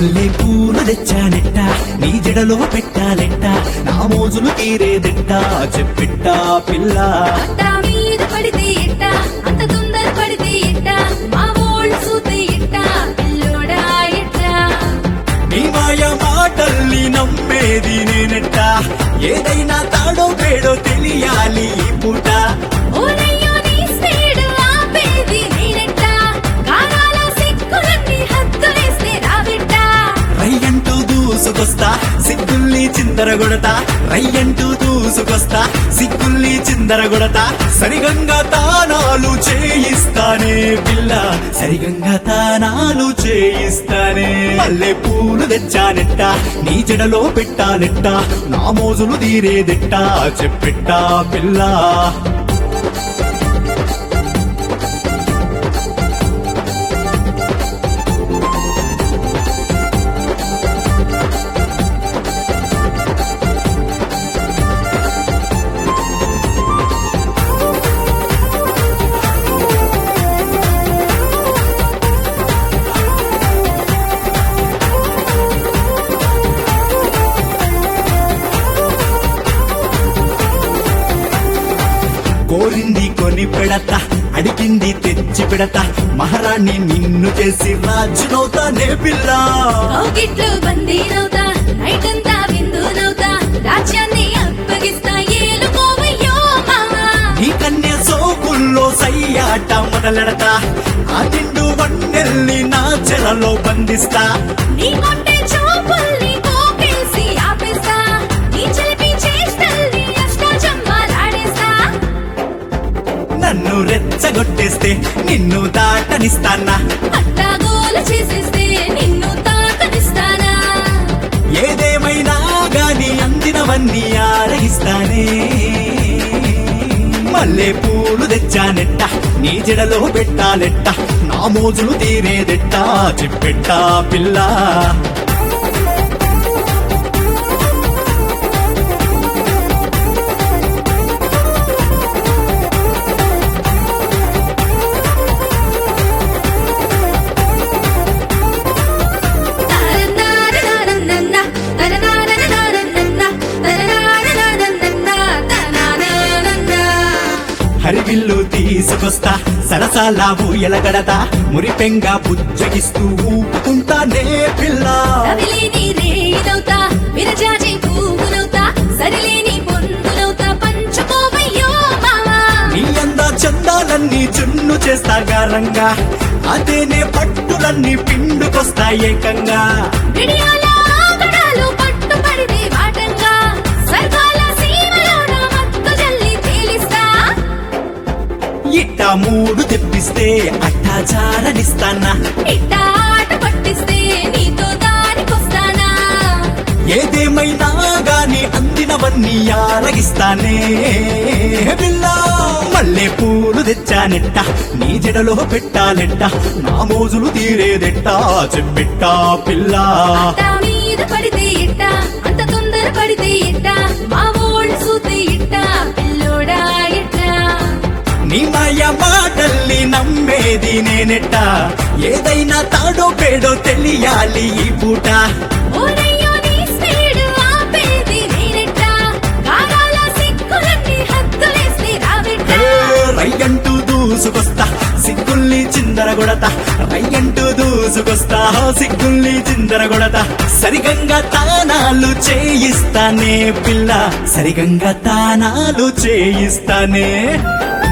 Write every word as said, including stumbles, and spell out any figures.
మల్లె పూలు తెచ్చానెట్ట నీ జడలో పెట్టాలెట్ట నా మోజులు తీరేదెట్ట చెప్పెట్ట పిల్ల అట్ట మీద పడితే ఎట్ట అంత తొందర పడితే ఎట్ట మా ఓల్డ్ సూతే ఎట్ట పిల్లోడా ఎట్ట నీ మాయ మాటల్ని నమ్మేది నేనెట్ట ఏదైనా తాడో పేడో తెలియాలి ఈ పూట ఓరయ్యో నీ స్పీడ్ ఆపేది నేనెట్ట కారాల సిక్కులన్నీ హద్దులేస్తే రాబెట్ట రయ్యంటూ దూసుకొస్తా సిగ్గుల్ని చిందరగొడతా రయ్యంటూ దూసుకొస్తా సిగ్గుల్ని చిందరగొడతా సరిగంగా తానాలు చేయిస్తానే పిల్ల సరిగంగా తానాలు చేయిస్తానే మల్లె పూలు తెచ్చానెట్ట నీ జడలో పెట్టాలెట్ట నా మోజులు తీరేదెట్ట చెప్పెట్ట పిల్ల కోరింది కొని పెడతా అడిగింది తెచ్చి పెడతా మహారాణి నిన్ను చేసి రాజునవుతానే పిల్ల కౌగిట్లు బందీనవుతా నైట్ అంతా విందునవుతా రాజ్యాన్ని అప్పగిస్తా ఏలుకోవయ్యో మామా నీ కన్య సోకుల్లో సయ్యాట మొదలెడతా ఆ తిండు వన్నెల్ని నా చెరలో బంధిస్తా నీ కొట్టే చూపుల్ని కోపేసి ఆపేస్తా నీ చిలిపి చేష్టల్ని అష్టాచమ్మాలాడేస్తా నన్ను రెచ్చగొట్టేస్తే నిన్ను దాటనిస్తానా అట్టాగోలు చేసేస్తే నిన్ను తాకనిస్తానా ఏదేమైనా గాని అందినవన్నీ ఆరగిస్తానే మల్లె పూలు తెచ్చానెట్ట నీ జడలో పెట్టాలెట్ట నా మోజులు తీరేదెట్ట చెప్పెట్ట పిల్ల తరనారనారనన్న, తరనారనారనన్న, తరనారనారనన్న, తరనారనన్న. హరివిల్లు తీసుకొస్తా సరసాల ఊయలగడతా మురిపెంగా బుజ్జగిస్తూ ఊపుకుంటానే పిల్ల రవిలేని రేయినవుతా, విరజాజి పువ్వునవుతా, సరిలేని పొందునవుతా, పంచుకోవయ్యో మావా. నీ అంద చందాలన్నీ చున్ను చేస్తా గారంగా అదేనే పట్టులన్నీ పిండుకొస్తా ఏకంగా విడియాల ఆగడాలు పట్టుపడితే వాటంగా, స్వర్గాల సీమలోన మత్తు జల్లి తేలిస్తా. ఇట్ట మూడు తెప్పిస్తే అట్టాచారనిస్తానా ఇట్ట ఆట పట్టిస్తే నీతో దారికొస్తానా. ఏదేమైనా గాని అందినవన్నీ ఆరగిస్తానే పిల్ల మల్లె పూలు తెచ్చానెట్ట నీ జడలో పెట్టాలెట్ట నా మోజులు తీరేదెట్ట చెప్పెట్ట పిల్ల అట్ట మీద పడితే ఇట్ట అంత తొందర పడితే ఇట్ట మా ఓల్డ్ సూతే ఇట్ట పిల్లోడా ఇట్ట నీ మాయ మాటల్ని నమ్మేది నేనెట్ట ఏదైనా తాడో పేడో తెలియాలి ఈ పూట ఓరయ్యో నీ స్పీడ్ ఆపేది నేనెట్ట కారాల సిక్కులన్నీ హద్దులేస్తే రాబెట్ట రయ్యంటూ దూసుకొస్తా సిగ్గుల్ని చిందరగొడతా రయ్యంటూ దూసుకొస్తా సిగ్గుల్ని చిందరగొడతా సరిగంగా తానాలు చేయిస్తానే పిల్ల సరిగంగా తానాలు చేయిస్తానే